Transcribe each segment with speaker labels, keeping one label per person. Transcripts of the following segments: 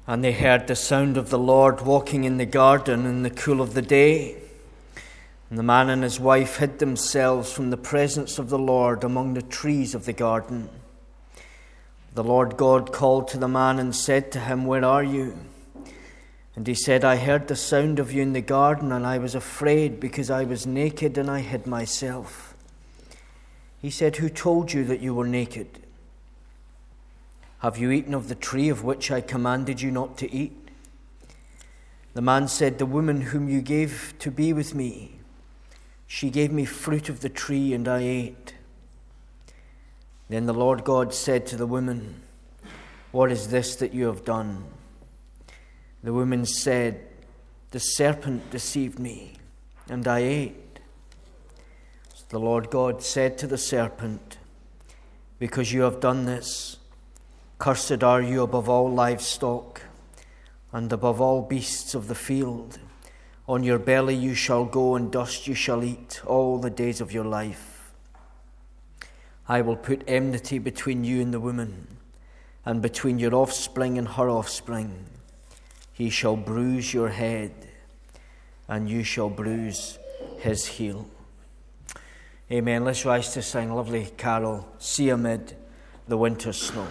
Speaker 1: And they heard the sound of the Lord walking in the garden in the cool of the day. And the man and his wife hid themselves from the presence of the Lord among the trees of the garden. The Lord God called to the man and said to him, "Where are you?" And he said, "I heard the sound of you in the garden, and I was afraid because I was naked and I hid myself." He said, "Who told you that you were naked? Have you eaten of the tree of which I commanded you not to eat?" The man said, "The woman whom you gave to be with me, she gave me fruit of the tree and I ate." Then the Lord God said to the woman, "What is this that you have done?" The woman said, "The serpent deceived me, and I ate." So the Lord God said to the serpent, "Because you have done this, cursed are you above all livestock, and above all beasts of the field. On your belly you shall go, and dust you shall eat all the days of your life. I will put enmity between you and the woman, and between your offspring and her offspring. He shall bruise your head, and you shall bruise his heel." Amen. Let's rise to sing a lovely carol, "See Amid the Winter Snow."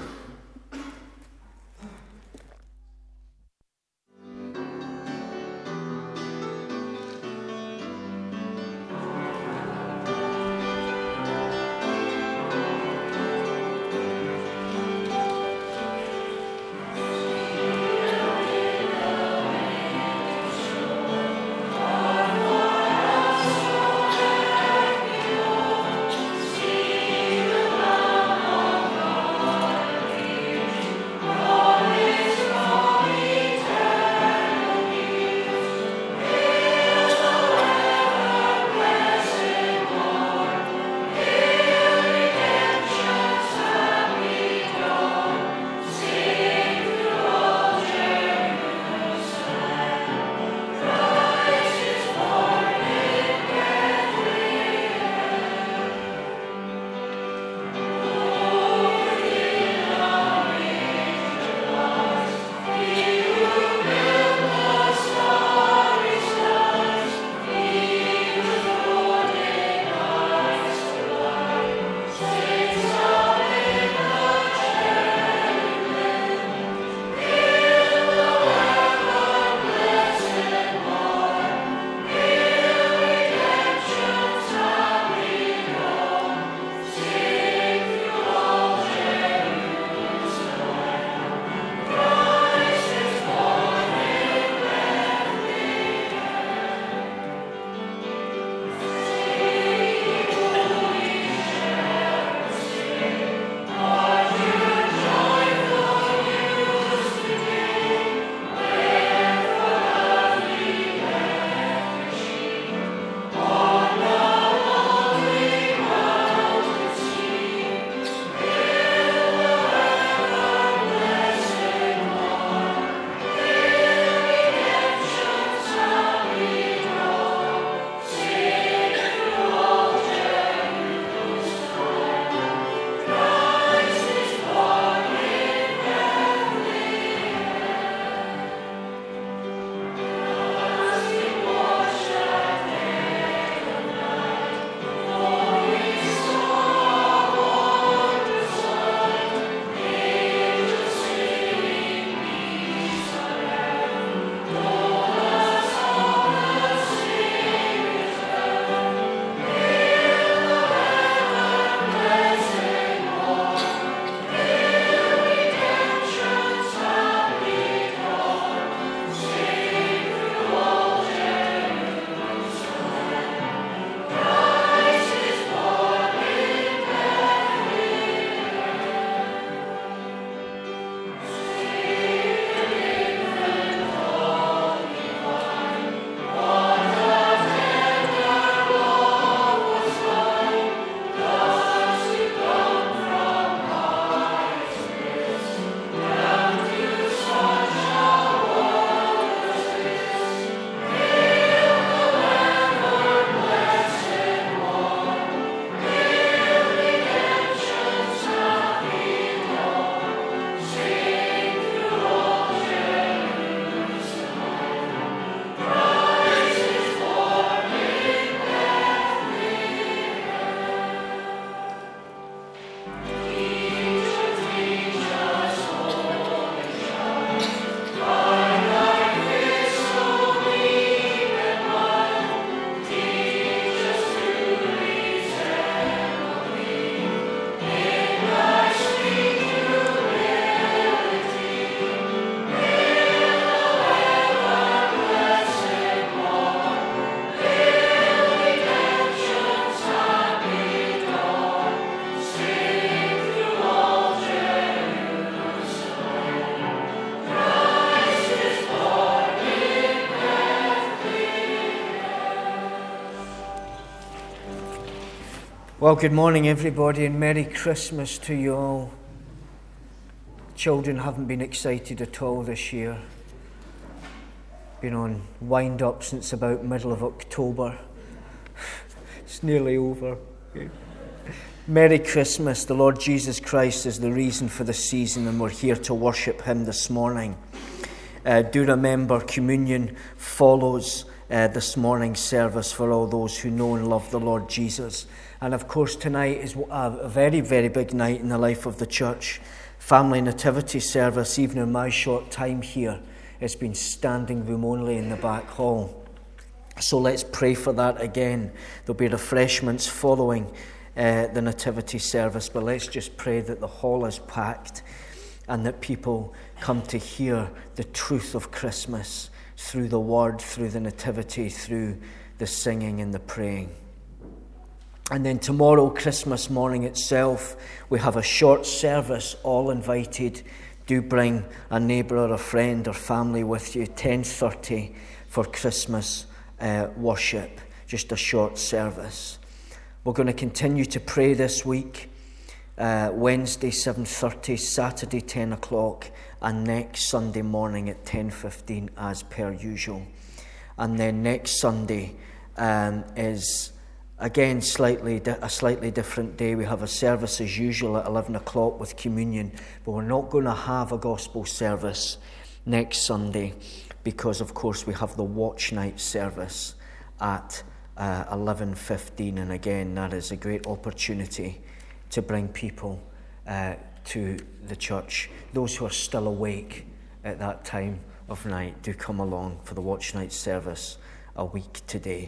Speaker 1: Well, good morning, everybody, and Merry Christmas to you all. Children haven't been excited at all this year. Been on wind-up since about middle of October. It's nearly over. Merry Christmas. The Lord Jesus Christ is the reason for the season, and we're here to worship Him this morning. Do remember, communion follows this morning's service for all those who know and love the Lord Jesus. And of course, tonight is a very, very big night in the life of the church. Family nativity service, even in my short time here, it's been standing room only in the back hall. So let's pray for that again. There'll be refreshments following the nativity service, but let's just pray that the hall is packed and that people come to hear the truth of Christmas through the word, through the nativity, through the singing and the praying. And then tomorrow, Christmas morning itself, we have a short service, all invited. Do bring a neighbour or a friend or family with you, 10:30 for Christmas worship, just a short service. We're going to continue to pray this week, Wednesday 7:30, Saturday 10 o'clock, and next Sunday morning at 10:15 as per usual. And then next Sunday is again a slightly different day. We have a service as usual at 11 o'clock with communion, but we're not going to have a gospel service next Sunday because, of course, we have the watch night service at 11:15, and again, that is a great opportunity to bring people to the church. Those who are still awake at that time of night, do come along for the watch night service a week today.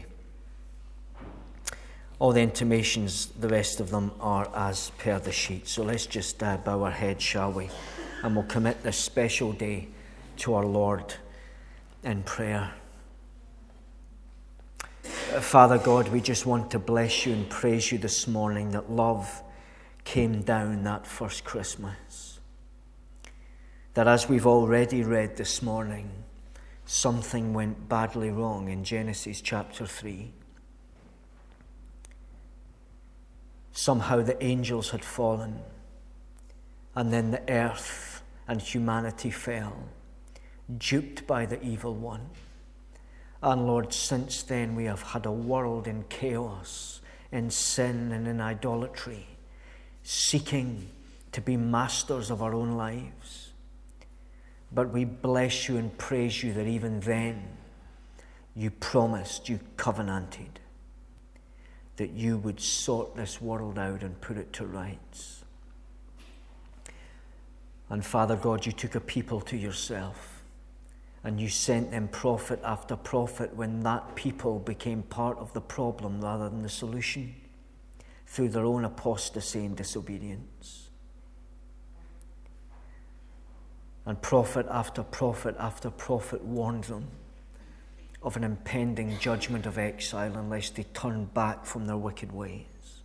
Speaker 1: All the intimations, the rest of them are as per the sheet. So let's just bow our heads, shall we? And we'll commit this special day to our Lord in prayer. Father God, we just want to bless you and praise you this morning that love came down that first Christmas. That as we've already read this morning, something went badly wrong in Genesis chapter 3. Somehow the angels had fallen, and then the earth and humanity fell, duped by the evil one. And Lord, since then we have had a world in chaos, in sin and in idolatry, seeking to be masters of our own lives. But we bless you and praise you that even then you promised, you covenanted, that you would sort this world out and put it to rights. And Father God, you took a people to yourself, and you sent them prophet after prophet when that people became part of the problem rather than the solution, through their own apostasy and disobedience. And prophet after prophet after prophet warned them of an impending judgment of exile unless they turned back from their wicked ways.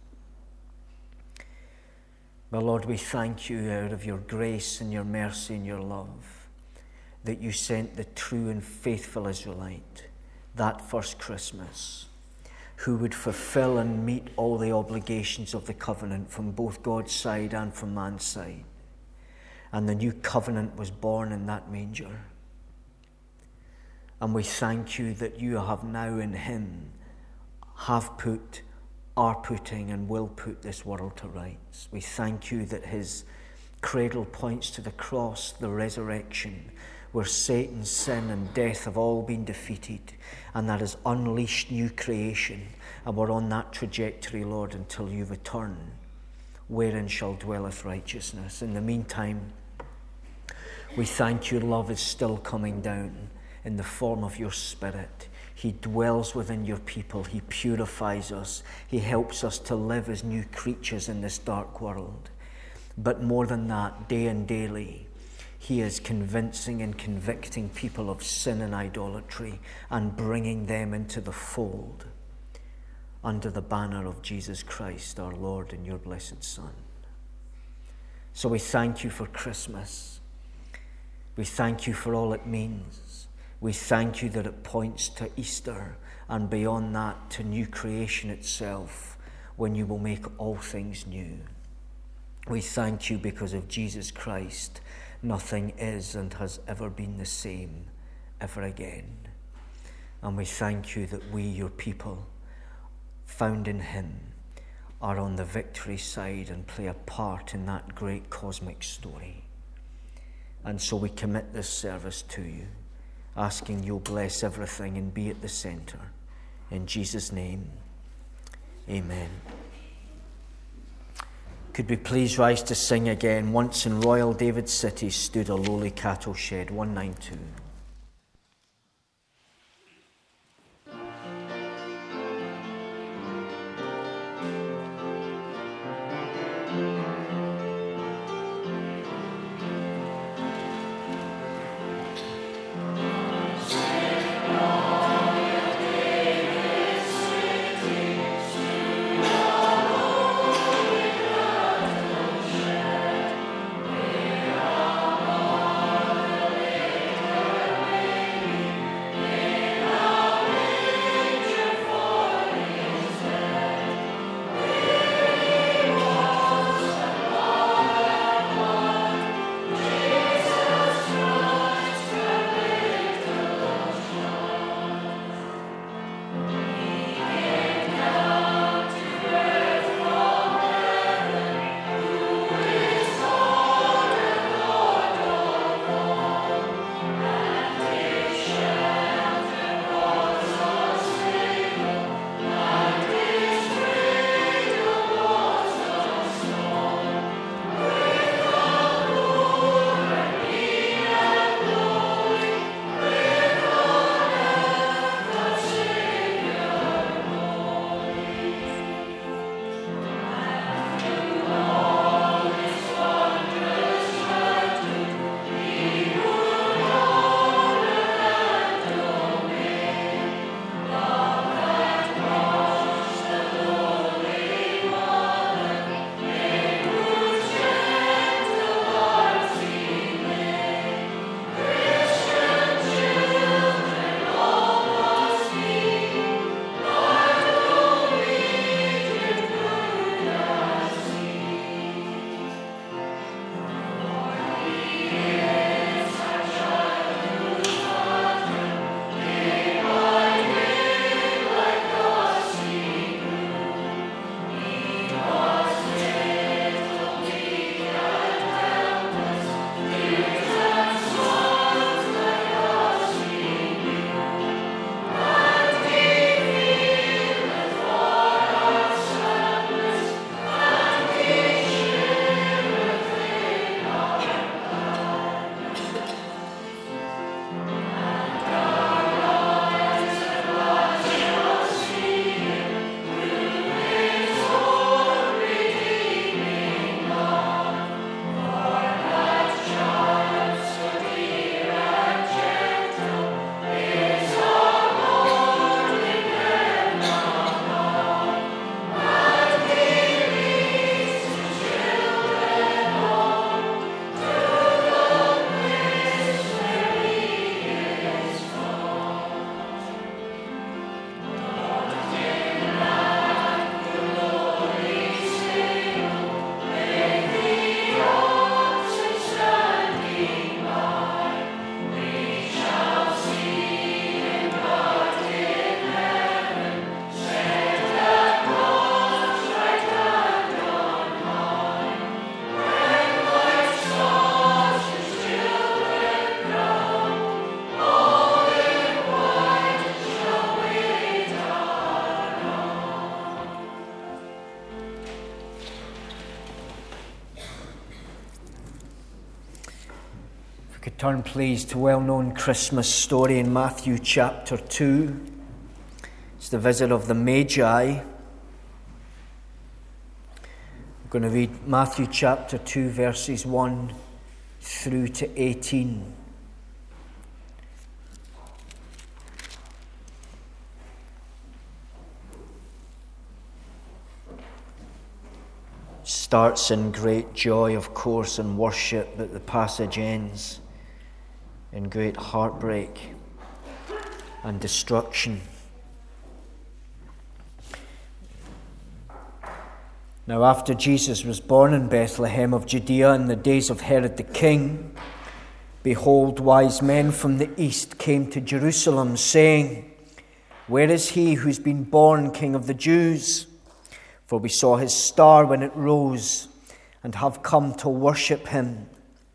Speaker 1: But Lord, we thank you out of your grace and your mercy and your love that you sent the true and faithful Israelite that first Christmas, who would fulfill and meet all the obligations of the covenant from both God's side and from man's side. And the new covenant was born in that manger. And we thank you that you have now in him have put, are putting, and will put this world to rights. We thank you that his cradle points to the cross, the resurrection, where Satan, sin, and death have all been defeated, and that has unleashed new creation. And we're on that trajectory, Lord, until you return, wherein shall dwelleth righteousness. In the meantime, we thank you, love is still coming down in the form of your Spirit. He dwells within your people. He purifies us. He helps us to live as new creatures in this dark world. But more than that, day and daily, he is convincing and convicting people of sin and idolatry and bringing them into the fold under the banner of Jesus Christ, our Lord and your blessed Son. So we thank you for Christmas. We thank you for all it means. We thank you that it points to Easter, and beyond that, to new creation itself, when you will make all things new. We thank you because of Jesus Christ. Nothing is and has ever been the same ever again. And we thank you that we, your people, found in him, are on the victory side and play a part in that great cosmic story. And so we commit this service to you, asking you'll bless everything and be at the centre. In Jesus' name, amen. Could we please rise to sing again? Once in royal David's city stood a lowly cattle shed, 192. Could turn please to well-known Christmas story in Matthew chapter 2. It's the visit of the Magi. I'm going to read Matthew chapter 2 verses 1 through to 18. Starts in great joy, of course, and worship, but the passage ends in great heartbreak and destruction. Now after Jesus was born in Bethlehem of Judea in the days of Herod the king, behold, wise men from the east came to Jerusalem, saying, Where is he who's been born King of the Jews? For we saw his star when it rose, and have come to worship him.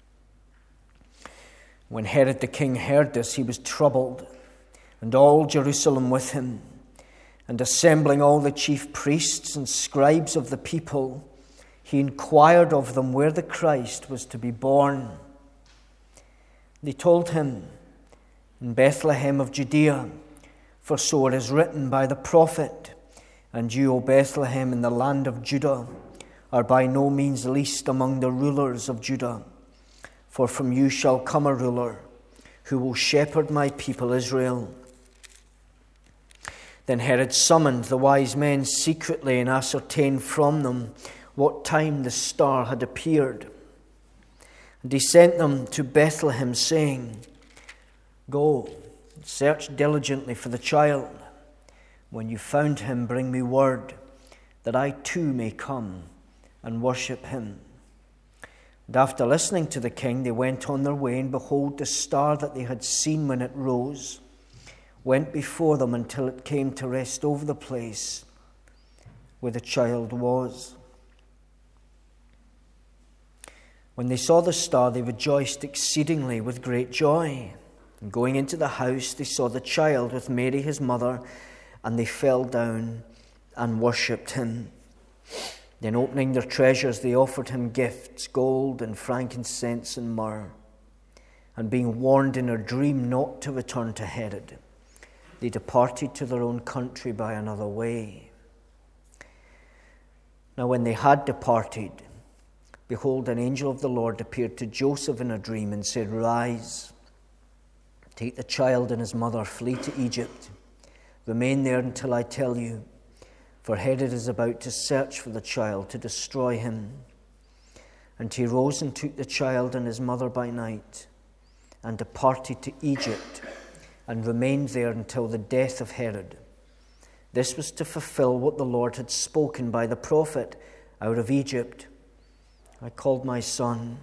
Speaker 1: When Herod the king heard this, he was troubled, and all Jerusalem with him. And assembling all the chief priests and scribes of the people, he inquired of them where the Christ was to be born. They told him, In Bethlehem of Judea, for so it is written by the prophet, And you, O Bethlehem, in the land of Judah, are by no means least among the rulers of Judah. For from you shall come a ruler, who will shepherd my people Israel. Then Herod summoned the wise men secretly and ascertained from them what time the star had appeared. And he sent them to Bethlehem, saying, Go, search diligently for the child. When you found him, bring me word, that I too may come and worship him. And after listening to the king, they went on their way, and behold, the star that they had seen when it rose went before them until it came to rest over the place where the child was. When they saw the star, they rejoiced exceedingly with great joy. And going into the house, they saw the child with Mary his mother, and they fell down and worshipped him. Then opening their treasures, they offered him gifts, gold and frankincense and myrrh. And being warned in a dream not to return to Herod, they departed to their own country by another way. Now when they had departed, behold, an angel of the Lord appeared to Joseph in a dream and said, Rise, take the child and his mother, flee to Egypt. Remain there until I tell you, for Herod is about to search for the child to destroy him. And he rose and took the child and his mother by night and departed to Egypt, and remained there until the death of Herod. This was to fulfill what the Lord had spoken by the prophet, Out of Egypt I called my son.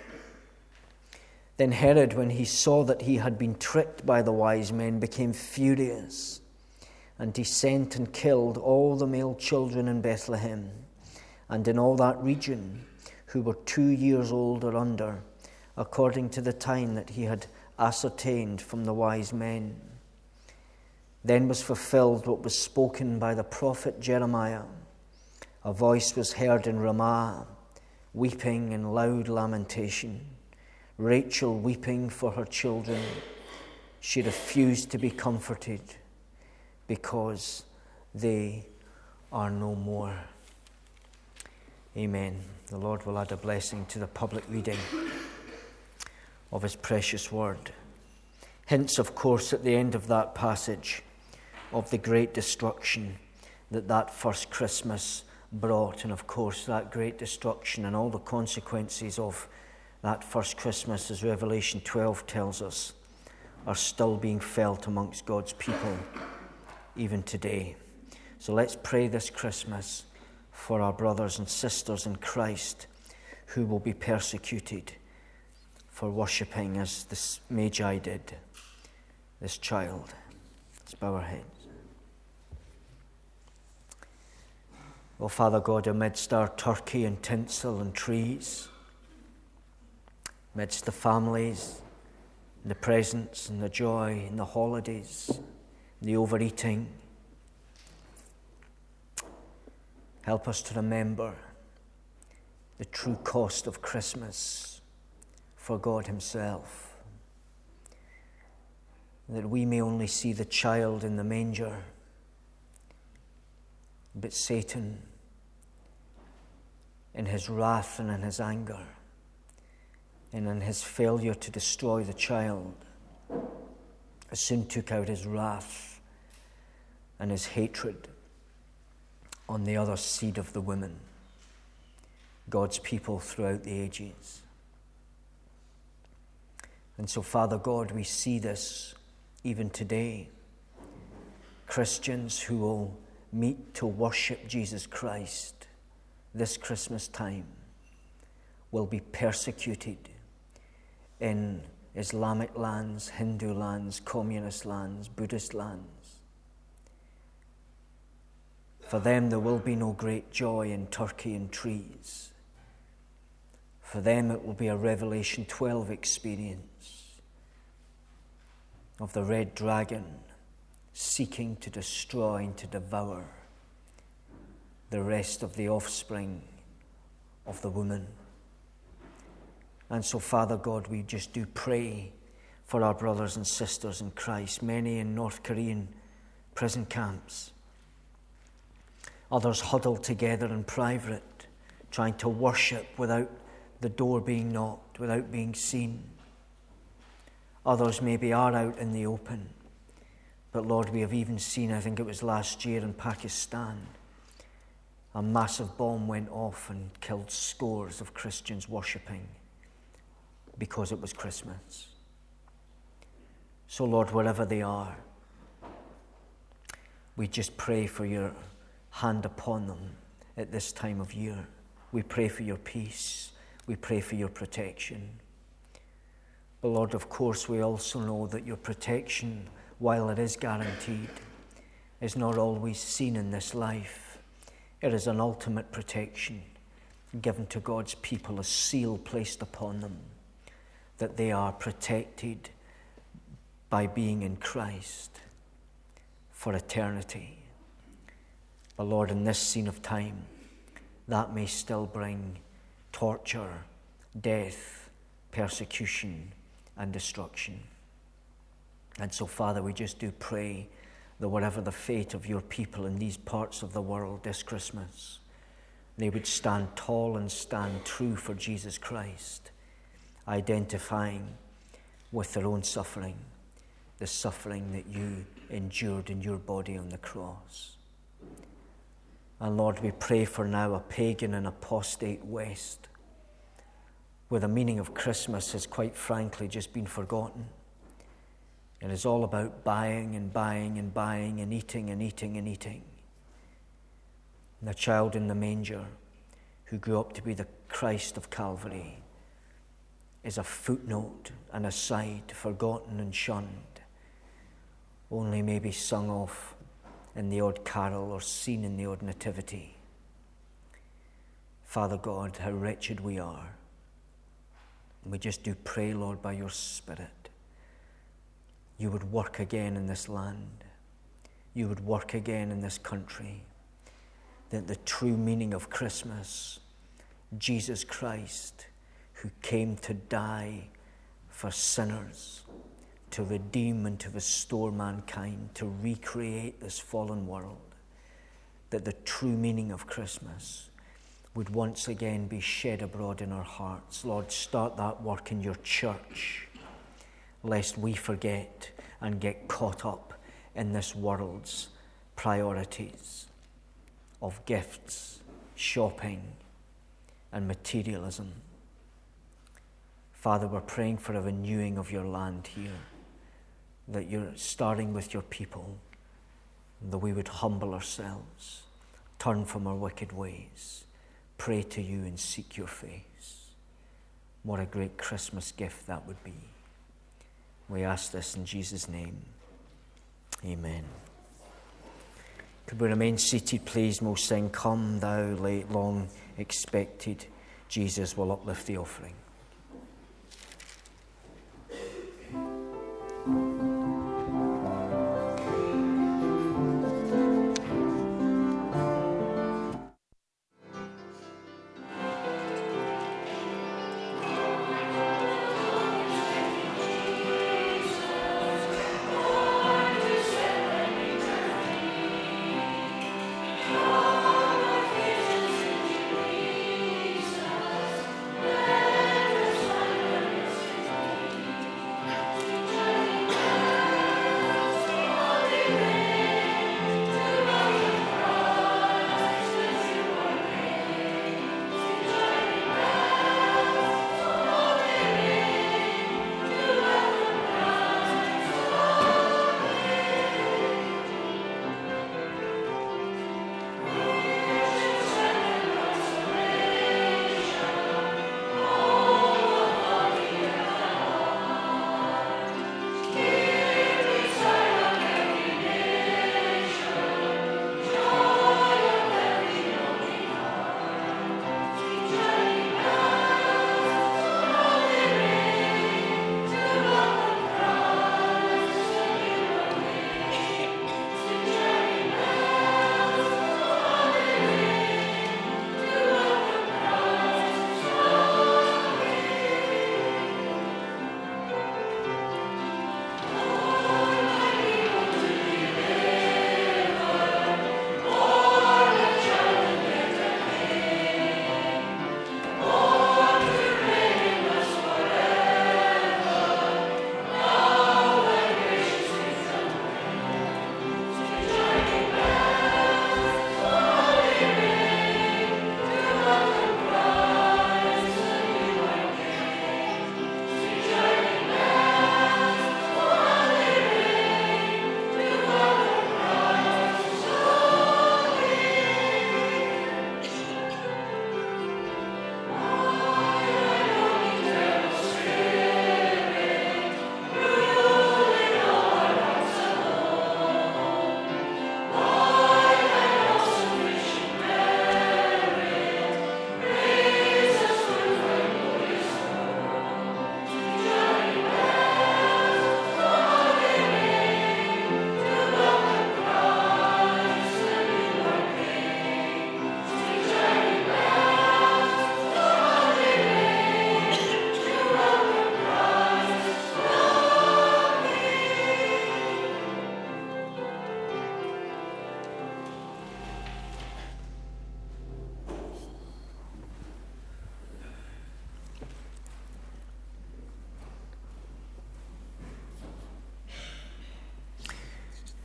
Speaker 1: Then Herod, when he saw that he had been tricked by the wise men, became furious, and he sent and killed all the male children in Bethlehem and in all that region who were 2 years old or under, according to the time that he had ascertained from the wise men. Then was fulfilled what was spoken by the prophet Jeremiah. A voice was heard in Ramah, weeping and loud lamentation, Rachel weeping for her children. She refused to be comforted, because they are no more. Amen. The Lord will add a blessing to the public reading of his precious word. Hints, of course, at the end of that passage of the great destruction that first Christmas brought. And of course, that great destruction and all the consequences of that first Christmas, as Revelation 12 tells us, are still being felt amongst God's people even today. So let's pray this Christmas for our brothers and sisters in Christ who will be persecuted for worshipping as this Magi did, this child. Let's bow our heads. Oh, Father God, amidst our turkey and tinsel and trees, amidst the families, and the presents and the joy and the holidays, the overeating, help us to remember the true cost of Christmas for God himself, that we may only see the child in the manger, but Satan, in his wrath and in his anger, and in his failure to destroy the child, soon took out his wrath and his hatred on the other seed of the woman, God's people throughout the ages. And so, Father God, we see this even today. Christians who will meet to worship Jesus Christ, this Christmas time will be persecuted in Islamic lands, Hindu lands, communist lands, Buddhist lands. For them there will be no great joy in turkey and trees. For them it will be a Revelation 12 experience of the red dragon seeking to destroy and to devour the rest of the offspring of the woman. And so, Father God, we just do pray for our brothers and sisters in Christ, many in North Korean prison camps, others huddled together in private, trying to worship without the door being knocked, without being seen. Others maybe are out in the open. But Lord, we have even seen, I think it was last year in Pakistan, a massive bomb went off and killed scores of Christians worshipping because it was Christmas. So Lord, wherever they are, we just pray for your hand upon them at this time of year. We pray for your peace. We pray for your protection. But Lord, of course, we also know that your protection, while it is guaranteed, is not always seen in this life. It is an ultimate protection given to God's people, a seal placed upon them, that they are protected by being in Christ for eternity. But Lord, in this scene of time, that may still bring torture, death, persecution, and destruction. And so, Father, we just do pray that whatever the fate of your people in these parts of the world this Christmas, they would stand tall and stand true for Jesus Christ, identifying with their own suffering, the suffering that you endured in your body on the cross. And Lord, we pray for now a pagan and apostate West, where the meaning of Christmas has quite frankly just been forgotten. It is all about buying and buying and buying and eating and eating and eating. And the child in the manger, who grew up to be the Christ of Calvary, is a footnote, an aside, forgotten and shunned, only maybe sung off in the odd carol or seen in the odd nativity. Father God, how wretched we are. And we just do pray, Lord, by your Spirit, you would work again in this land. You would work again in this country. That the true meaning of Christmas, Jesus Christ, who came to die for sinners, to redeem and to restore mankind, to recreate this fallen world, that the true meaning of Christmas would once again be shed abroad in our hearts. Lord, start that work in your church, lest we forget and get caught up in this world's priorities of gifts, shopping, and materialism. Father, we're praying for a renewing of your land here, that you're starting with your people, that we would humble ourselves, turn from our wicked ways, pray to you and seek your face. What a great Christmas gift that would be. We ask this in Jesus' name. Amen. Could we remain seated, please? We'll sing, Come Thou Late Long Expected Jesus. Will uplift the offering.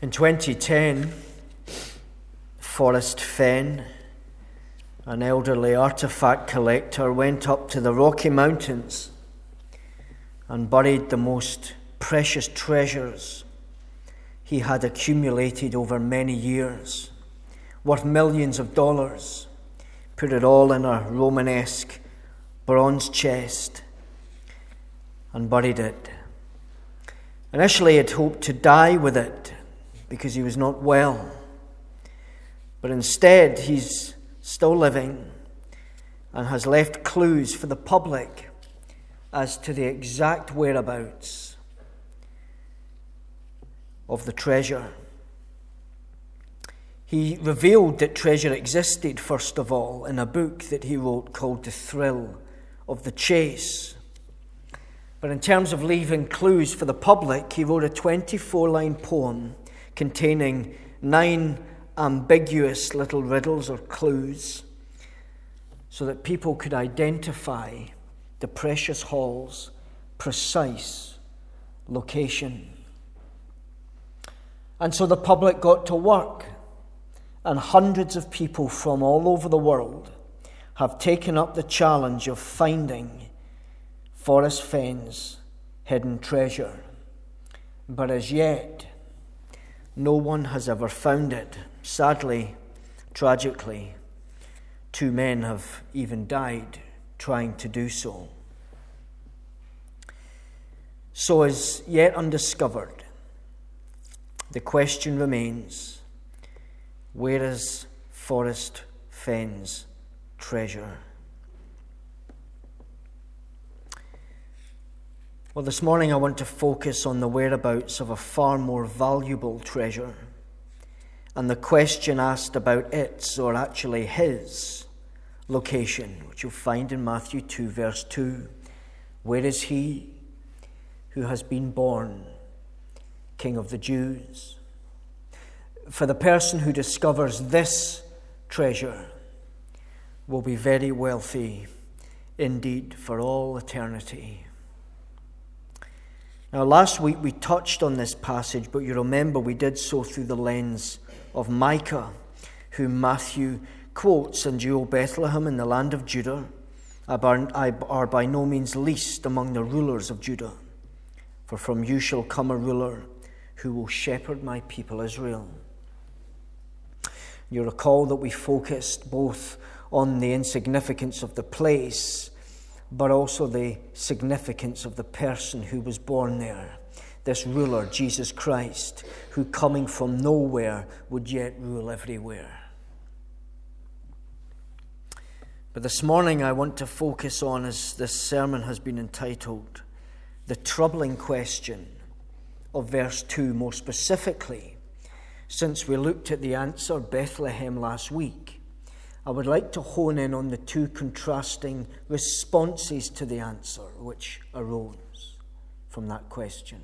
Speaker 1: In 2010, Forrest Fenn, an elderly artifact collector, went up to the Rocky Mountains and buried the most precious treasures he had accumulated over many years, worth millions of dollars, put it all in a Romanesque bronze chest and buried it. Initially, he had hoped to die with it because he was not well. But instead, he's still living and has left clues for the public as to the exact whereabouts of the treasure. He revealed that treasure existed, first of all, in a book that he wrote called The Thrill of the Chase. But in terms of leaving clues for the public, he wrote a 24-line poem containing 9 ambiguous little riddles or clues so that people could identify the precious haul's precise location. And so the public got to work, and hundreds of people from all over the world have taken up the challenge of finding Forrest Fenn's hidden treasure. But as yet, no one has ever found it. Sadly, tragically, 2 men have even died trying to do so. So as yet undiscovered, the question remains, where is Forrest Fenn's treasure? Well, this morning I want to focus on the whereabouts of a far more valuable treasure and the question asked about its, or actually his, location, which you'll find in Matthew 2, verse 2. Where is he who has been born King of the Jews? For the person who discovers this treasure will be very wealthy indeed for all eternity. Now, last week we touched on this passage, but you remember we did so through the lens of Micah, whom Matthew quotes, "And you, O Bethlehem, in the land of Judah, are by no means least among the rulers of Judah. For from you shall come a ruler who will shepherd my people Israel." You recall that we focused both on the insignificance of the place, but also the significance of the person who was born there. This ruler, Jesus Christ, who coming from nowhere would yet rule everywhere. But this morning I want to focus on, as this sermon has been entitled, the troubling question of verse 2, more specifically, since we looked at the answer, Bethlehem, last week. I would like to hone in on the 2 contrasting responses to the answer which arose from that question.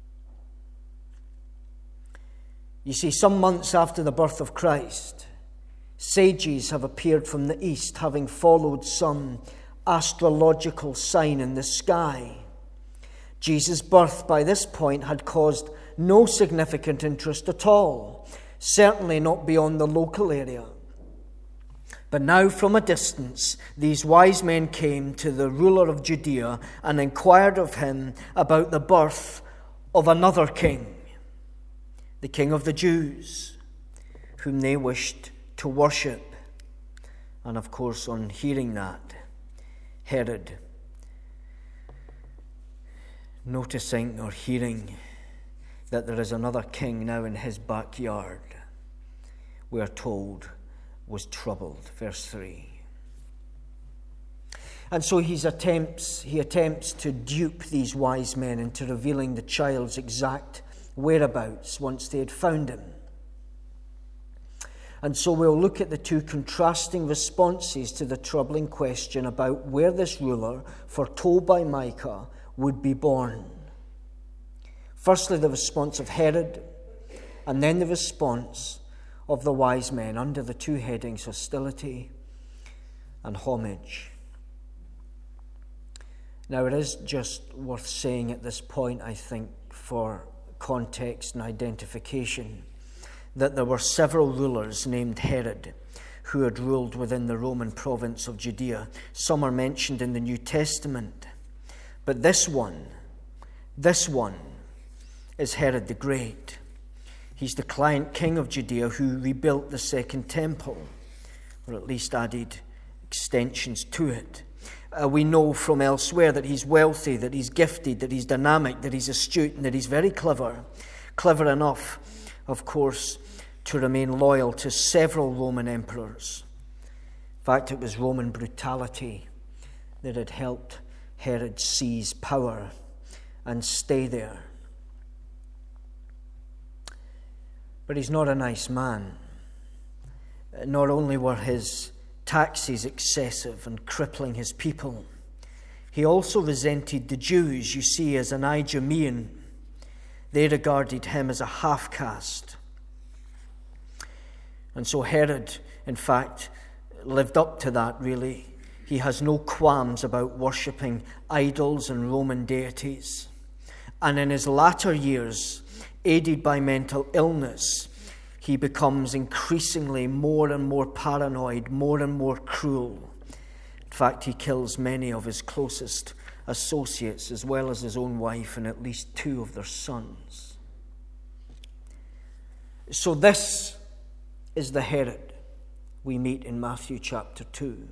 Speaker 1: You see, some months after the birth of Christ, sages have appeared from the east, having followed some astrological sign in the sky. Jesus' birth by this point had caused no significant interest at all, certainly not beyond the local area. But now from a distance, these wise men came to the ruler of Judea and inquired of him about the birth of another king, the King of the Jews, whom they wished to worship. And of course, on hearing that, Herod, noticing or hearing that there is another king now in his backyard, we are told, was troubled. Verse 3. And so he attempts to dupe these wise men into revealing the child's exact whereabouts once they had found him. And so we'll look at the 2 contrasting responses to the troubling question about where this ruler, foretold by Micah, would be born. Firstly, the response of Herod, and then the response of the wise men under the 2 headings, hostility and homage. Now, it is just worth saying at this point, I think, for context and identification that there were several rulers named Herod who had ruled within the Roman province of Judea. Some are mentioned in the New Testament. But this one is Herod the Great. He's the client king of Judea who rebuilt the second temple, or at least added extensions to it. We know from elsewhere that he's wealthy, that he's gifted, that he's dynamic, that he's astute, and that he's very clever. Clever enough, of course, to remain loyal to several Roman emperors. In fact, it was Roman brutality that had helped Herod seize power and stay there. But he's not a nice man. Not only were his taxes excessive and crippling his people, he also resented the Jews. You see, as an Idumean, they regarded him as a half-caste. And so Herod, in fact, lived up to that, really. He has no qualms about worshipping idols and Roman deities. And in his latter years, aided by mental illness, he becomes increasingly more and more paranoid, more and more cruel. In fact, he kills many of his closest associates, as well as his own wife and at least 2 of their sons. So this is the Herod we meet in Matthew chapter 2.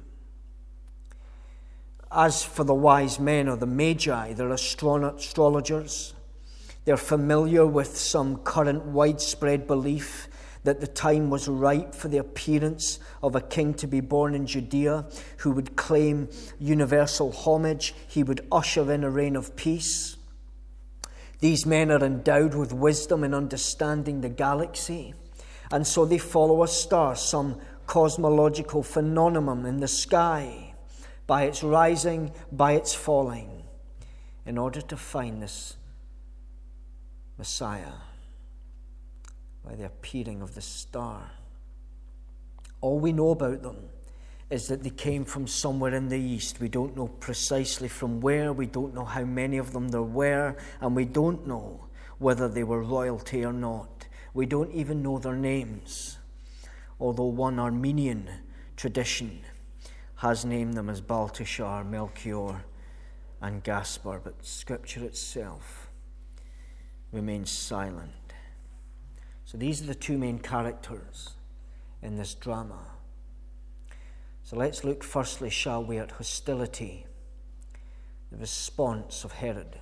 Speaker 1: As for the wise men or the magi, they're astrologers. They're familiar with some current widespread belief that the time was ripe for the appearance of a king to be born in Judea who would claim universal homage. He would usher in a reign of peace. These men are endowed with wisdom in understanding the galaxy, and so they follow a star, some cosmological phenomenon in the sky, by its rising, by its falling, in order to find this Messiah, by the appearing of the star. All we know about them is that they came from somewhere in the east. We don't know precisely from where, we don't know how many of them there were, and we don't know whether they were royalty or not. We don't even know their names, although one Armenian tradition has named them as Balthasar, Melchior, and Gaspar, but Scripture itself remains silent. So these are the 2 main characters in this drama. So let's look firstly, shall we, at hostility, the response of Herod.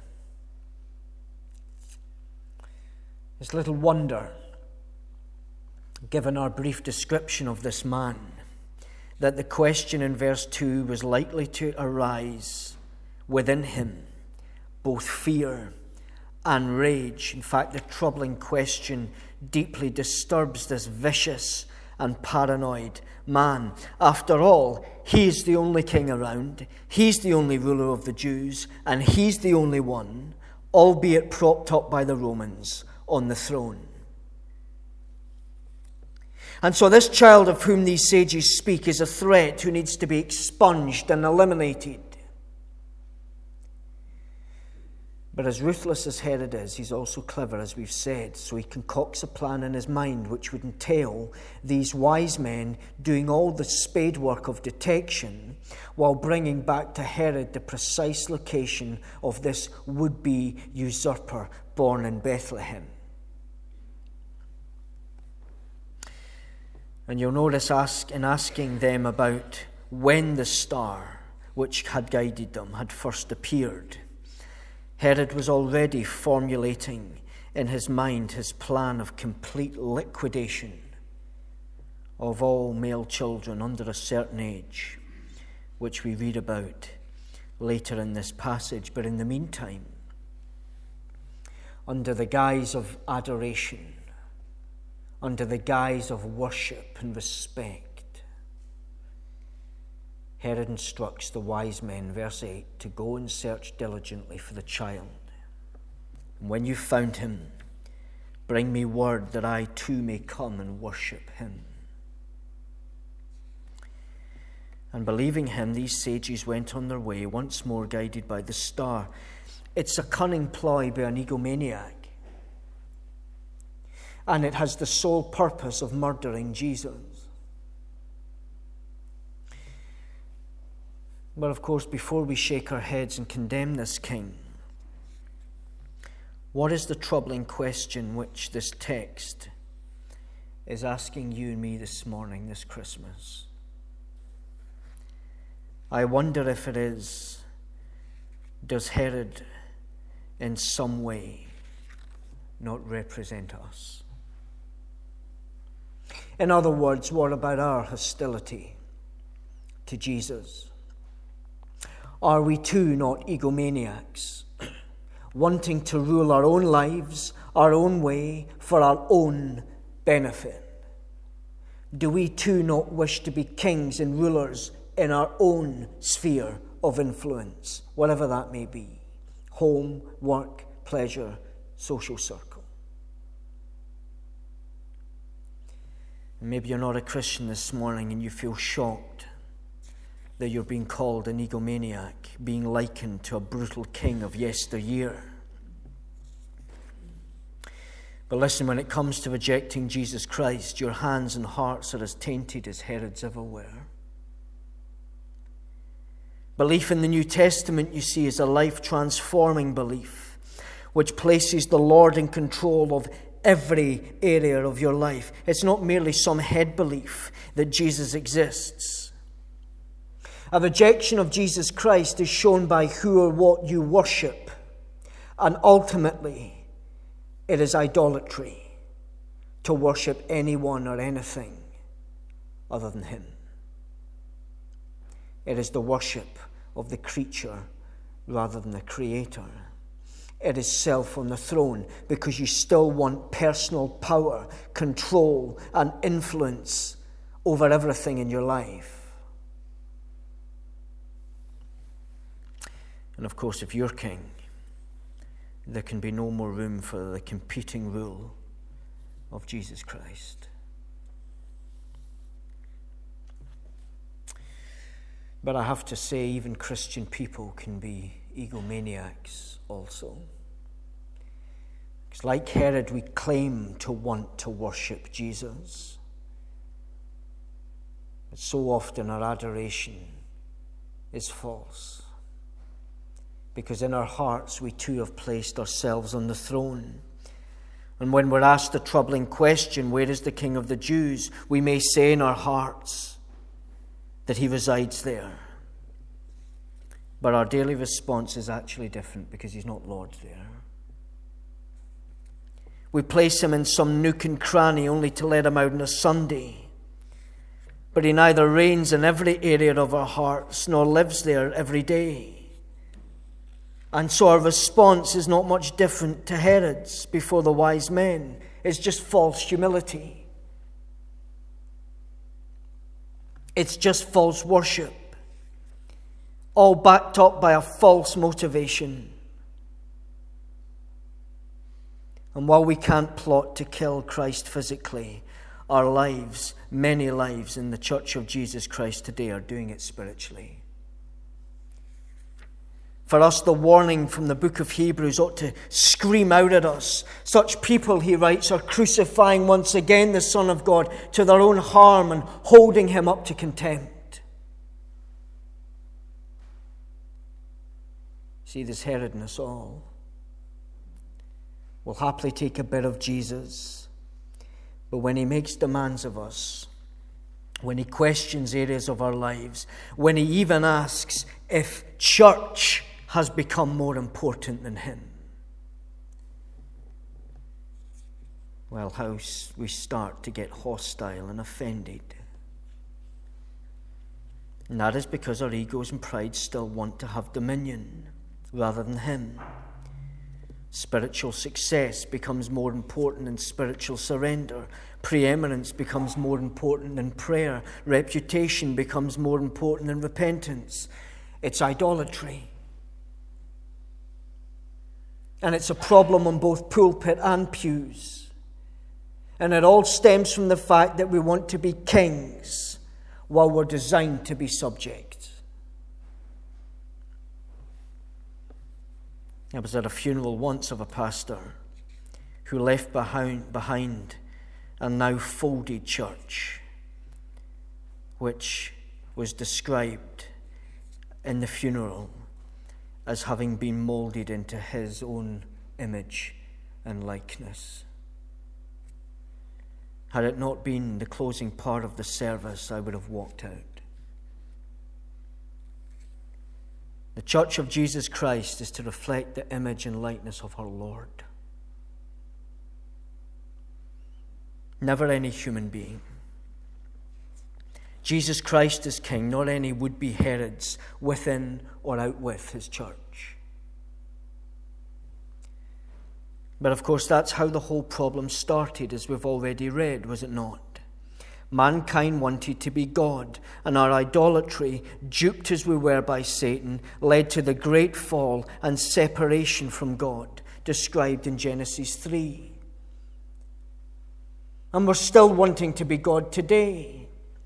Speaker 1: It's little wonder, given our brief description of this man, that the question in verse 2 was likely to arise within him, both fear and rage. In fact, the troubling question deeply disturbs this vicious and paranoid man. After all, he's the only king around, he's the only ruler of the Jews, and he's the only one, albeit propped up by the Romans, on the throne. And so this child of whom these sages speak is a threat who needs to be expunged and eliminated. But as ruthless as Herod is, he's also clever, as we've said, so he concocts a plan in his mind which would entail these wise men doing all the spade work of detection while bringing back to Herod the precise location of this would-be usurper born in Bethlehem. And you'll notice in asking them about when the star which had guided them had first appeared, Herod was already formulating in his mind his plan of complete liquidation of all male children under a certain age, which we read about later in this passage. But in the meantime, under the guise of adoration, under the guise of worship and respect, Herod instructs the wise men, verse 8, to go and search diligently for the child. And when you've found him, bring me word that I too may come and worship him. And believing him, these sages went on their way, once more guided by the star. It's a cunning ploy by an egomaniac and it has the sole purpose of murdering Jesus. But of course, before we shake our heads and condemn this king, what is the troubling question which this text is asking you and me this morning, this Christmas? I wonder if it is, does Herod in some way not represent us? In other words, what about our hostility to Jesus? Are we too not egomaniacs, wanting to rule our own lives, our own way, for our own benefit? Do we too not wish to be kings and rulers in our own sphere of influence, whatever that may be? Home, work, pleasure, social circle. Maybe you're not a Christian this morning and you feel shocked that you're being called an egomaniac, being likened to a brutal king of yesteryear. But listen, when it comes to rejecting Jesus Christ, your hands and hearts are as tainted as Herod's ever were. Belief in the New Testament, you see, is a life-transforming belief which places the Lord in control of every area of your life. It's not merely some head belief that Jesus exists. A rejection of Jesus Christ is shown by who or what you worship, and ultimately it is idolatry to worship anyone or anything other than Him. It is the worship of the creature rather than the Creator. It is self on the throne because you still want personal power, control, and influence over everything in your life. And of course, if you're king, there can be no more room for the competing rule of Jesus Christ. But I have to say, even Christian people can be egomaniacs also. Because like Herod, we claim to want to worship Jesus. But so often our adoration is false. Because in our hearts we too have placed ourselves on the throne. And when we're asked the troubling question, where is the King of the Jews? We may say in our hearts that He resides there. But our daily response is actually different because He's not Lord there. We place Him in some nook and cranny only to let Him out on a Sunday. But He neither reigns in every area of our hearts nor lives there every day. And so our response is not much different to Herod's before the wise men. It's just false humility. It's just false worship, all backed up by a false motivation. And while we can't plot to kill Christ physically, our lives, many lives in the Church of Jesus Christ today are doing it spiritually. For us, the warning from the book of Hebrews ought to scream out at us. Such people, he writes, are crucifying once again the Son of God to their own harm and holding Him up to contempt. See, this Herod in us all will happily take a bit of Jesus, but when he makes demands of us, when he questions areas of our lives, when he even asks if church has become more important than him, well, how we start to get hostile and offended. And that is because our egos and pride still want to have dominion rather than him. Spiritual success becomes more important than spiritual surrender. Preeminence becomes more important than prayer. Reputation becomes more important than repentance. It's idolatry. And it's a problem on both pulpit and pews. And it all stems from the fact that we want to be kings while we're designed to be subject. I was at a funeral once of a pastor who left behind a now folded church, which was described in the funeral as having been molded into his own image and likeness. Had it not been the closing part of the service, I would have walked out. The Church of Jesus Christ is to reflect the image and likeness of our Lord. Never any human being. Jesus Christ is King, not any would-be Herods within or out with his church. But of course, that's how the whole problem started, as we've already read, was it not? Mankind wanted to be God, and our idolatry, duped as we were by Satan, led to the great fall and separation from God, described in Genesis 3. And we're still wanting to be God today.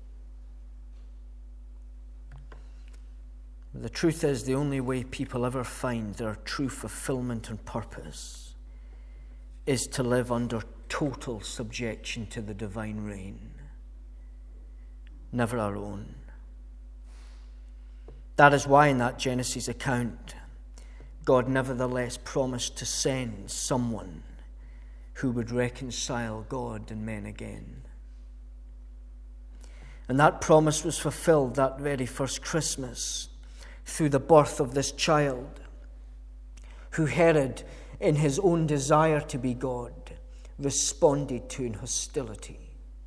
Speaker 1: The truth is, the only way people ever find their true fulfillment and purpose is to live under total subjection to the divine reign, never our own. That is why in that Genesis account, God nevertheless promised to send someone who would reconcile God and men again. And that promise was fulfilled that very first Christmas through the birth of this child, who Herod, in his own desire to be God, responded to in hostility.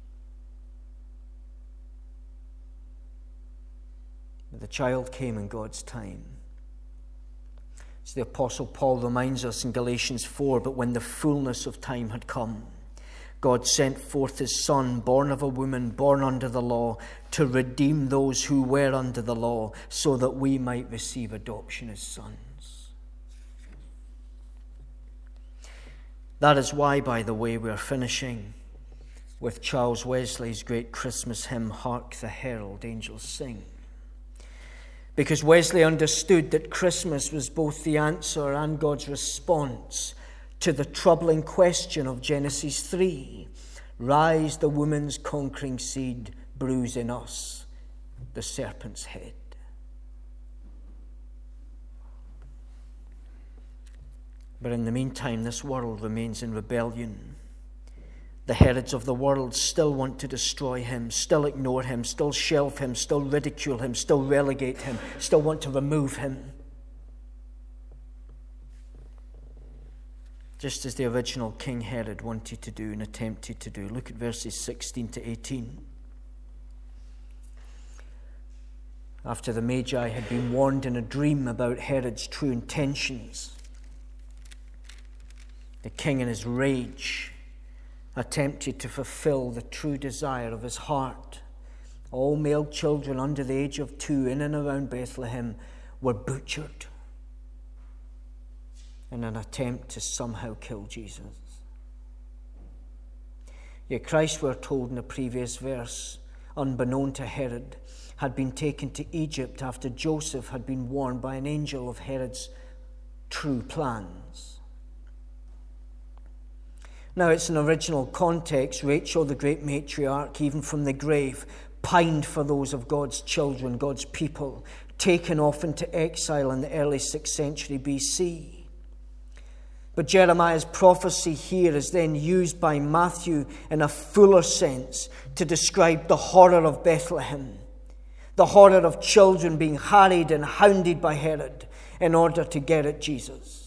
Speaker 1: But the child came in God's time. As the Apostle Paul reminds us in Galatians 4, but when the fullness of time had come, God sent forth his Son, born of a woman, born under the law, to redeem those who were under the law, so that we might receive adoption as sons. That is why, by the way, we are finishing with Charles Wesley's great Christmas hymn, Hark the Herald Angels Sing. Because Wesley understood that Christmas was both the answer and God's response to the troubling question of Genesis 3. Rise, the woman's conquering seed, bruise in us the serpent's head. But in the meantime, this world remains in rebellion. The Herods of the world still want to destroy him, still ignore him, still shelve him, still ridicule him, still relegate him, still want to remove him. Just as the original King Herod wanted to do and attempted to do. Look at verses 16 to 18. After the Magi had been warned in a dream about Herod's true intentions, the king in his rage attempted to fulfill the true desire of his heart. All male children under the age of 2 in and around Bethlehem were butchered in an attempt to somehow kill Jesus. Yet Christ, we're told in the previous verse, unbeknown to Herod, had been taken to Egypt after Joseph had been warned by an angel of Herod's true plans. Now, it's an original context. Rachel, the great matriarch, even from the grave, pined for those of God's children, God's people, taken off into exile in the early 6th century BC. But Jeremiah's prophecy here is then used by Matthew in a fuller sense to describe the horror of Bethlehem, the horror of children being harried and hounded by Herod in order to get at Jesus.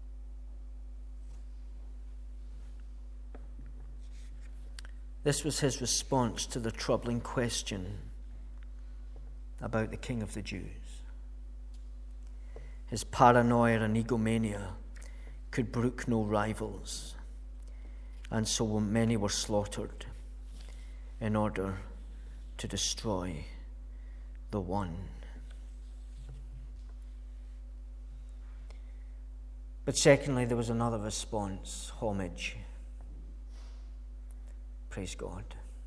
Speaker 1: This was his response to the troubling question about the King of the Jews. His paranoia and egomania could brook no rivals, and so many were slaughtered in order to destroy the one. But secondly, there was another response, homage. Praise God.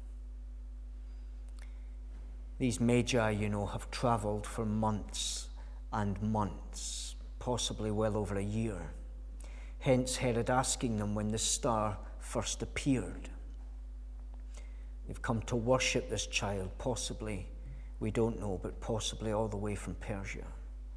Speaker 1: These Magi, have traveled for months and months, possibly well over a year, Hence Herod asking them when the star first appeared. They've come to worship this child, possibly, we don't know, but possibly all the way from Persia.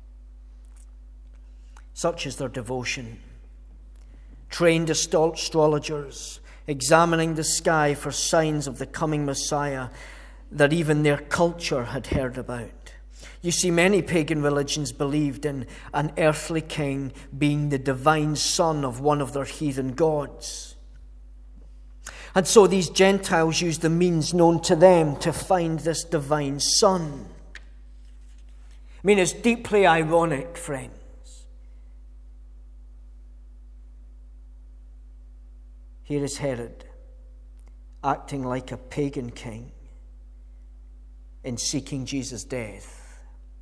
Speaker 1: Such is their devotion. Trained astrologers, examining the sky for signs of the coming Messiah that even their culture had heard about. You see, many pagan religions believed in an earthly king being the divine son of one of their heathen gods. And so these Gentiles used the means known to them to find this divine son. I mean, it's deeply ironic, friends. Here is Herod, acting like a pagan king in seeking Jesus' death,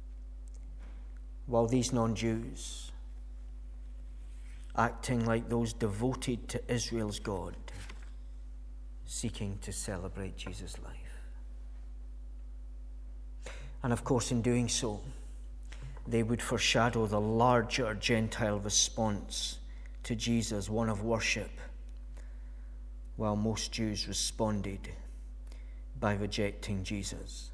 Speaker 1: while these non-Jews, acting like those devoted to Israel's God, seeking to celebrate Jesus' life. And of course, in doing so, they would foreshadow the larger Gentile response to Jesus, one of worship, while most Jews responded by rejecting Jesus.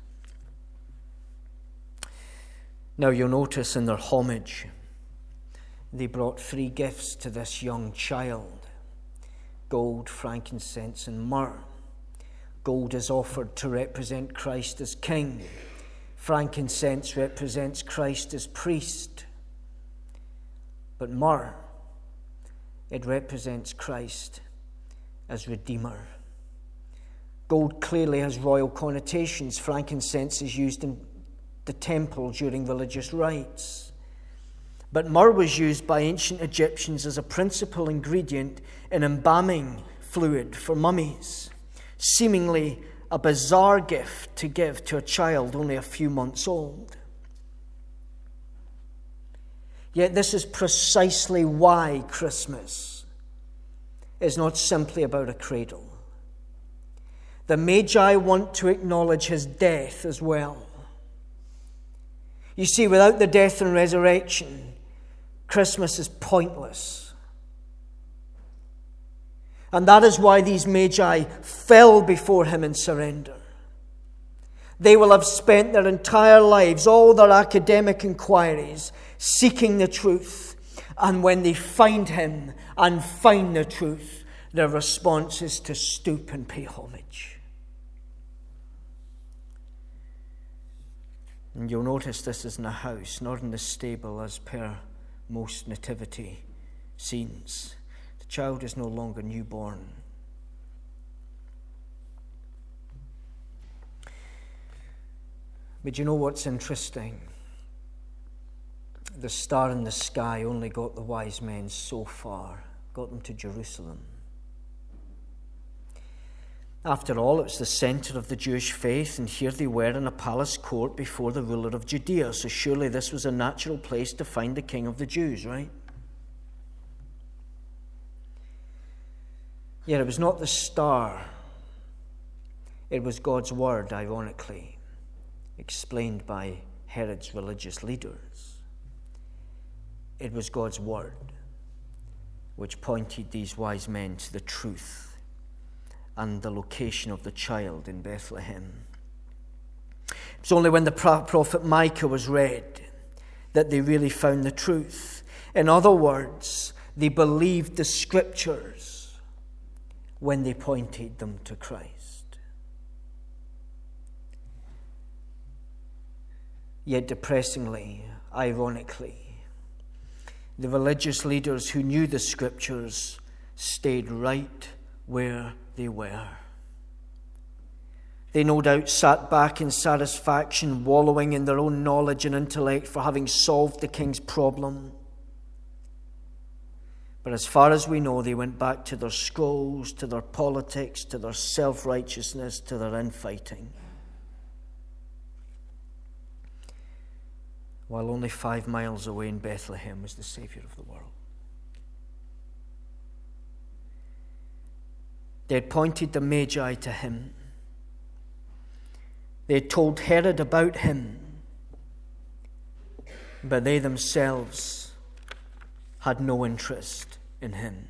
Speaker 1: Now you'll notice in their homage, they brought 3 gifts to this young child: gold, frankincense, and myrrh. Gold is offered to represent Christ as king. Frankincense represents Christ as priest. But myrrh, it represents Christ as Redeemer. Gold clearly has royal connotations. Frankincense is used in the temple during religious rites. But myrrh was used by ancient Egyptians as a principal ingredient in embalming fluid for mummies, seemingly a bizarre gift to give to a child only a few months old. Yet this is precisely why Christmas is not simply about a cradle. The Magi want to acknowledge his death as well. You see, without the death and resurrection, Christmas is pointless. And that is why these Magi fell before him in surrender. They will have spent their entire lives, all their academic inquiries, seeking the truth. And when they find him and find the truth, their response is to stoop and pay homage. And you'll notice this is in a house, not in the stable as per most nativity scenes. The child is no longer newborn. But you know what's interesting? The star in the sky only got the wise men so far, got them to Jerusalem. After all, it was the center of the Jewish faith, and here they were in a palace court before the ruler of Judea, so surely this was a natural place to find the king of the Jews, right? Yet it was not the star, it was God's word, ironically, explained by Herod's religious leaders. It was God's word which pointed these wise men to the truth and the location of the child in Bethlehem. It was only when the prophet Micah was read that they really found the truth. In other words, they believed the scriptures when they pointed them to Christ. Yet depressingly, ironically, the religious leaders who knew the scriptures stayed right where they were. They no doubt sat back in satisfaction, wallowing in their own knowledge and intellect for having solved the king's problem. But as far as we know, they went back to their scrolls, to their politics, to their self-righteousness, to their infighting. While only 5 miles away in Bethlehem was the Savior of the world. They had pointed the Magi to him. They had told Herod about him, but they themselves had no interest in him.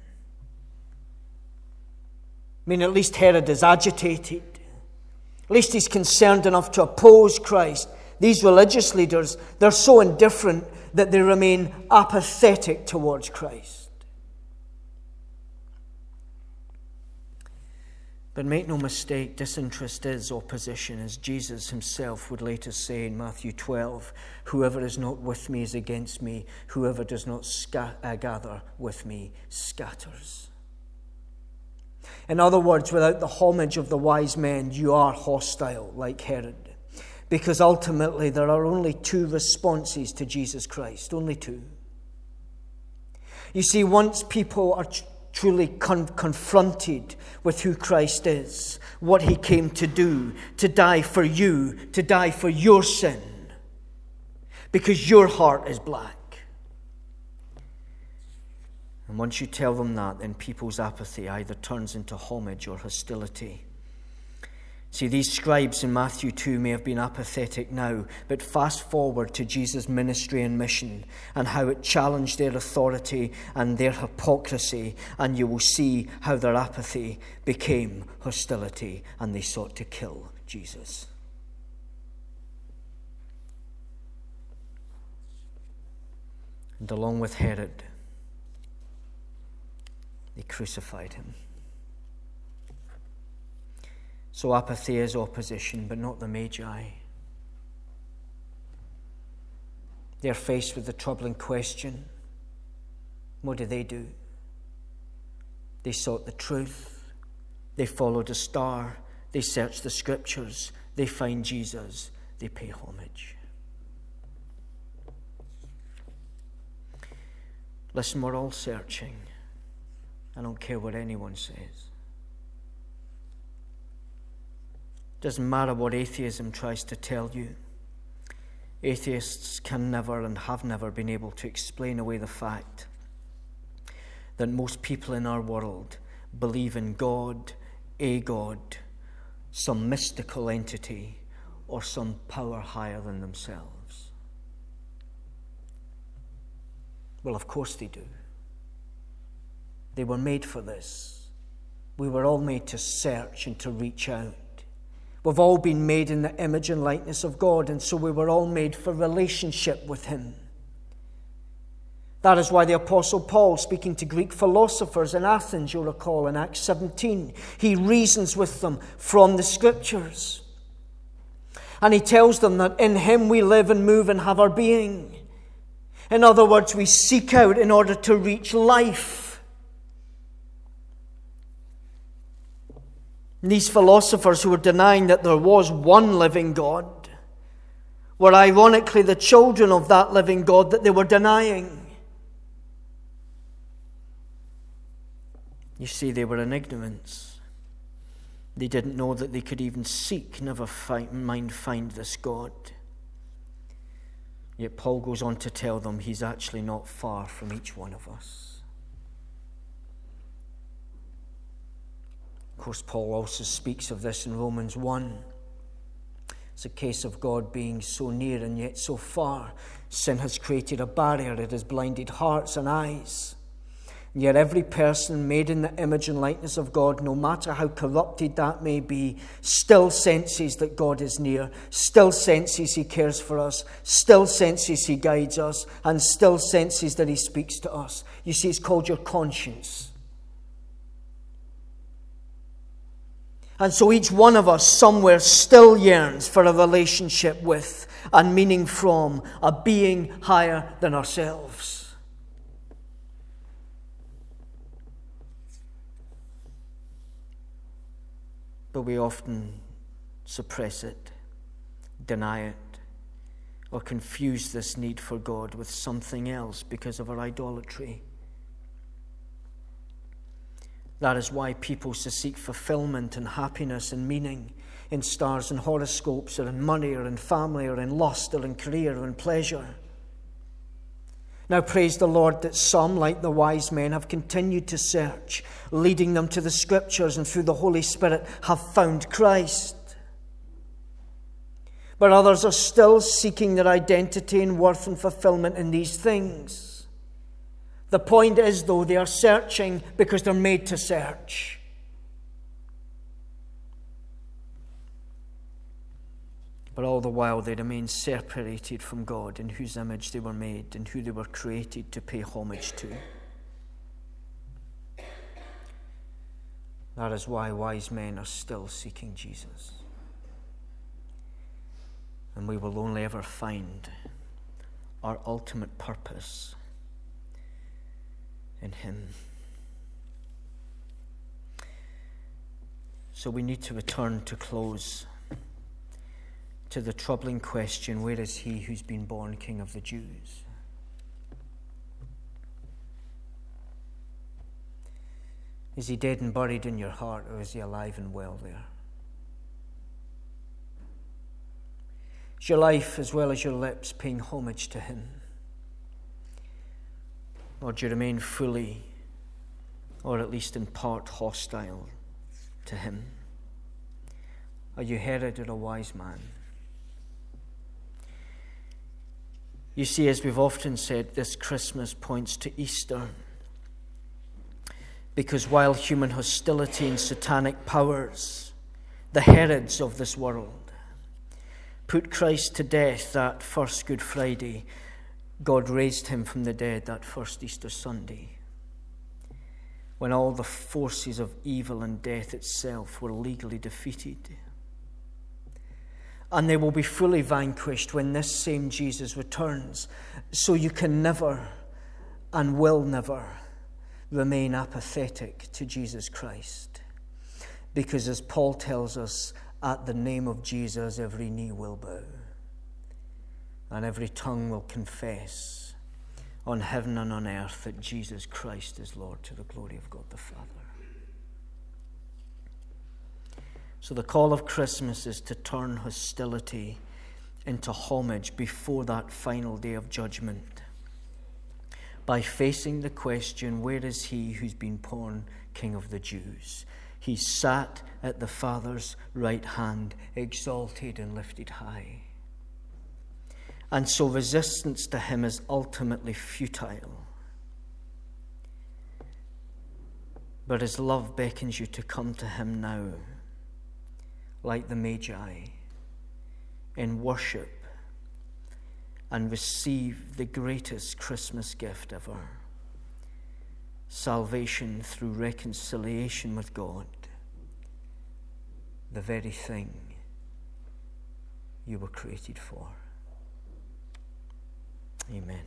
Speaker 1: I mean, at least Herod is agitated. At least he's concerned enough to oppose Christ. These religious leaders, they're so indifferent that they remain apathetic towards Christ. But make no mistake, disinterest is opposition, as Jesus himself would later say in Matthew 12, "Whoever is not with me is against me. Whoever does not gather with me scatters." In other words, without the homage of the wise men, you are hostile like Herod. Because ultimately there are only two responses to Jesus Christ. Only two. You see, once people are truly confronted with who Christ is, what he came to do, to die for you, to die for your sin, because your heart is black. And once you tell them that, then people's apathy either turns into homage or hostility. See, these scribes in Matthew 2 may have been apathetic now, but fast forward to Jesus' ministry and mission and how it challenged their authority and their hypocrisy, and you will see how their apathy became hostility and they sought to kill Jesus. And along with Herod, they crucified him. So apathy is opposition, but not the Magi. They're faced with the troubling question. What do? They sought the truth. They followed a star. They searched the scriptures. They find Jesus. They pay homage. Listen, we're all searching. I don't care what anyone says. Doesn't matter what atheism tries to tell you. Atheists can never and have never been able to explain away the fact that most people in our world believe in God, a God, some mystical entity, or some power higher than themselves. Well, of course they do. They were made for this. We were all made to search and to reach out. We've all been made in the image and likeness of God, and so we were all made for relationship with him. That is why the Apostle Paul, speaking to Greek philosophers in Athens, you'll recall in Acts 17, he reasons with them from the scriptures. And he tells them that in him we live and move and have our being. In other words, we seek out in order to reach life. These philosophers who were denying that there was one living God were ironically the children of that living God that they were denying. You see, they were in ignorance. They didn't know that they could even seek, never mind find this God. Yet Paul goes on to tell them he's actually not far from each one of us. Of course, Paul also speaks of this in Romans 1. It's a case of God being so near and yet so far. Sin has created a barrier. It has blinded hearts and eyes. And yet every person made in the image and likeness of God, no matter how corrupted that may be, still senses that God is near, still senses he cares for us, still senses he guides us, and still senses that he speaks to us. You see, it's called your conscience. And so each one of us somewhere still yearns for a relationship with and meaning from a being higher than ourselves. But we often suppress it, deny it, or confuse this need for God with something else because of our idolatry. That is why people seek fulfillment and happiness and meaning in stars and horoscopes, or in money, or in family, or in lust, or in career, or in pleasure. Now praise the Lord that some, like the wise men, have continued to search, leading them to the scriptures, and through the Holy Spirit have found Christ. But others are still seeking their identity and worth and fulfillment in these things. The point is, though, they are searching because they're made to search. But all the while they remain separated from God, in whose image they were made and who they were created to pay homage to. That is why wise men are still seeking Jesus. And we will only ever find our ultimate purpose in him. So we need to return to close to the troubling question, where is he who's been born King of the Jews? Is he dead and buried in your heart, or is he alive and well there? Is your life as well as your lips paying homage to him? Or do you remain fully, or at least in part, hostile to him? Are you Herod or a wise man? You see, as we've often said, this Christmas points to Easter. Because while human hostility and satanic powers, the Herods of this world, put Christ to death that first Good Friday, God raised him from the dead that first Easter Sunday, when all the forces of evil and death itself were legally defeated. And they will be fully vanquished when this same Jesus returns. So you can never and will never remain apathetic to Jesus Christ. Because as Paul tells us, at the name of Jesus, every knee will bow. And every tongue will confess on heaven and on earth that Jesus Christ is Lord, to the glory of God the Father. So the call of Christmas is to turn hostility into homage before that final day of judgment, by facing the question, where is he who's been born King of the Jews? He sat at the Father's right hand, exalted and lifted high. And so resistance to him is ultimately futile. But his love beckons you to come to him now, like the Magi, in worship, and receive the greatest Christmas gift ever: salvation through reconciliation with God, the very thing you were created for. Amen.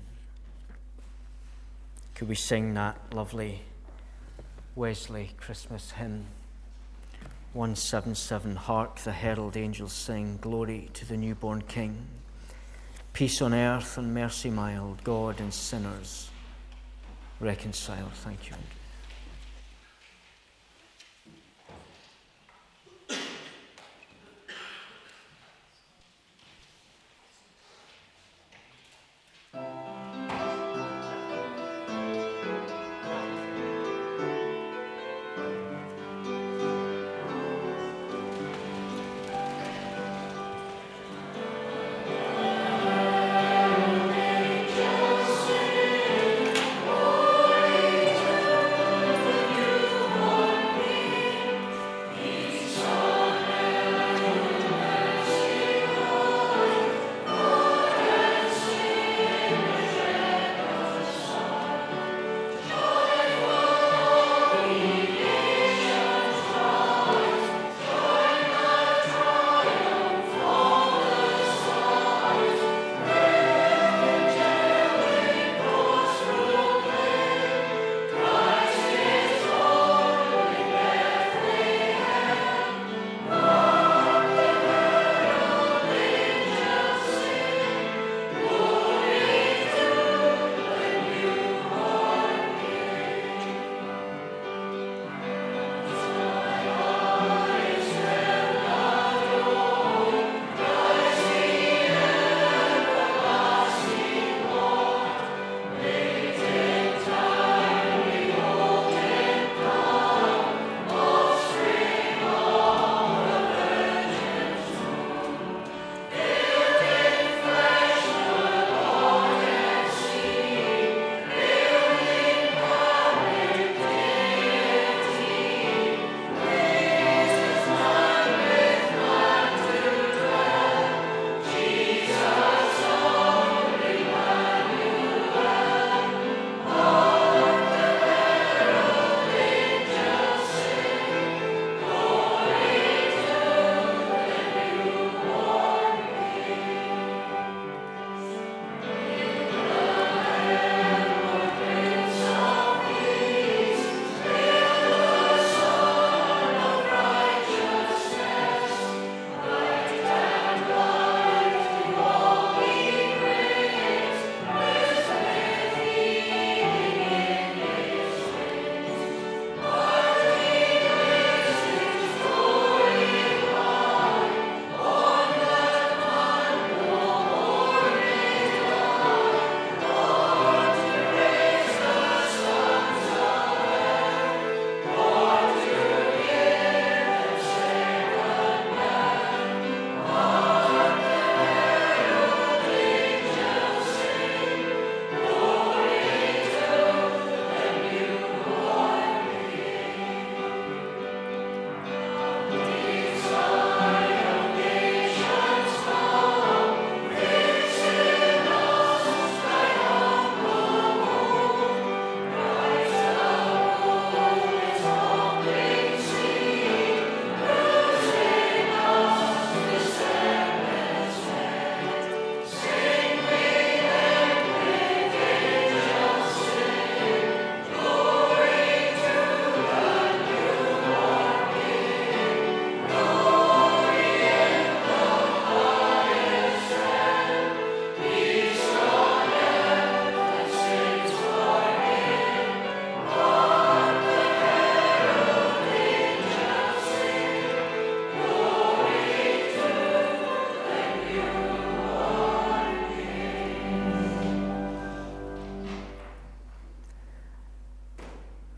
Speaker 1: Could we sing that lovely Wesley Christmas hymn 177? Hark the herald angels sing, glory to the newborn King. Peace on earth and mercy mild, God and sinners reconciled. Thank you.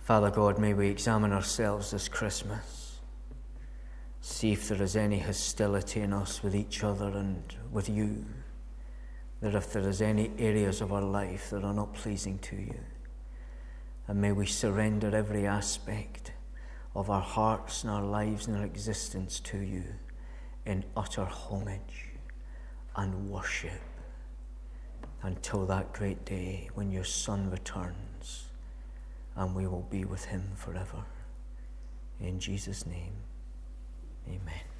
Speaker 1: Father God, may we examine ourselves this Christmas. See if there is any hostility in us with each other and with you. That if there is any areas of our life that are not pleasing to you. And may we surrender every aspect of our hearts and our lives and our existence to you in utter homage and worship until that great day when your Son returns and we will be with him forever. In Jesus' name, amen.